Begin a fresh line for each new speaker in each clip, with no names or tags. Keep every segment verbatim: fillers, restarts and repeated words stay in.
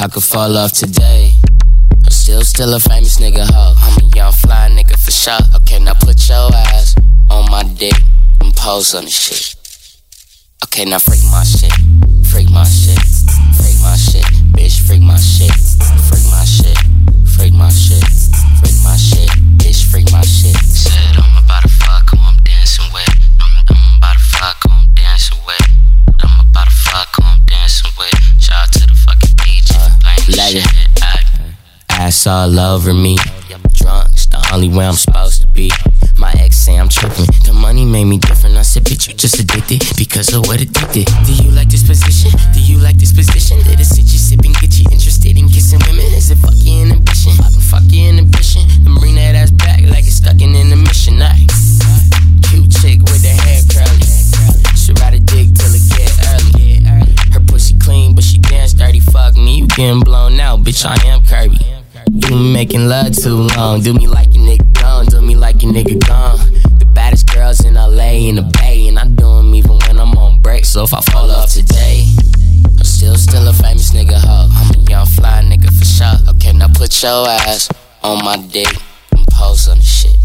I could fall off today. I'm still, still a famous nigga, ho. I'm a young fly nigga for sure. Okay, now put your ass on my dick and pose on the shit. Okay, now freak my shit. Freak my shit. Freak my shit. Bitch, freak my shit. Freak my shit. Freak my shit. Freak my shit. Bitch, freak my shit. Said I'm about to fuck who I'm dancing with. I'm, I'm about to fuck who I'm dancing with. I'm about to fuck who I'm dancing with. Shout out to the fucking D J for playing this shit. I, ass all over me. I'm drunk, it's the only way I'm supposed to be. My ex say I'm tripping. The money made me different. I said, bitch, you just addicted because of what addicted. Do you like this position? Do you like this position? Did it sit you sipping, get you interested in kissing women? Is it fuck your inhibition? Fucking fuck your inhibition. Then bring that ass back like it's stuck in intermission. Nice. Cute chick with the hair curly. She ride a dick till it get early. Her pussy clean, but she dance dirty. Fuck me, you getting blown out, bitch, I am Kirby. You been making love too long. Do me like your nigga gone. Do me like your nigga gone. The baddest girls in L A in the Bay, and I do them even when I'm on break. So if I fall off today, I'm still, still a famous nigga, ho. I'm a young fly nigga for sure. Okay, now put your ass on my dick and pose on the shit.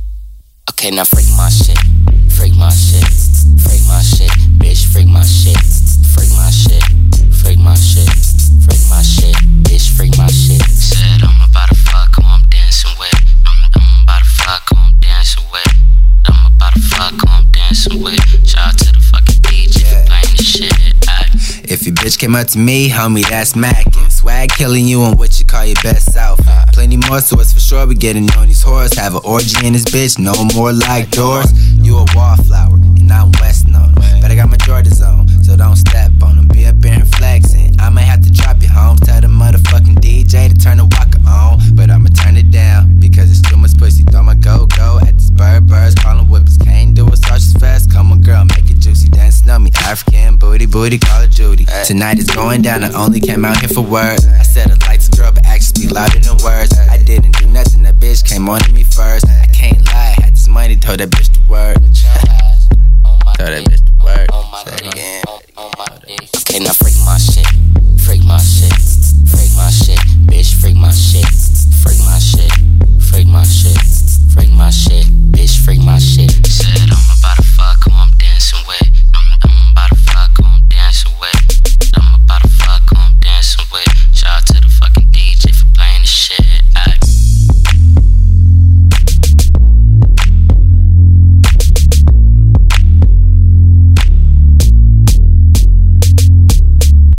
Okay, now freak my shit. Freak my shit. Freak my shit. Bitch, freak my shit. Freak my shit. Freak my shit. Freak my shit. Bitch, freak my shit. Said I'm about to fuck who I'm dancing with. I'm, I'm about to fuck who I'm dancing with. I'm about to fuck who I'm dancing with. Shout out to the fucking D J for playing this shit. Aye.
If your bitch came up to me, homie, that's mackin'. Swag killing you on what you call your best self. Plenty more, so it's for sure we getting on these whores. Have an orgy in this bitch, no more like doors. You a wallflower, and I'm West known. But I got my Jordans on, so don't step on them. Be up in flexing. I might have to drop you home. Tell the motherfucking D J to turn the walker on. But I'ma turn it down, because it's too much pussy. Throw my go-go at these bird birds. Callin' whippers, can't do it, sauce fast. Come on, girl, make it juicy. Dancing on me, African booty, booty, call it Judy. Tonight is going down, I only came out here for words. I said I like to girl, but actions speak louder than words. I didn't do nothing, that bitch came on to me first. I can't lie, I had this money, told that bitch the word. Told that bitch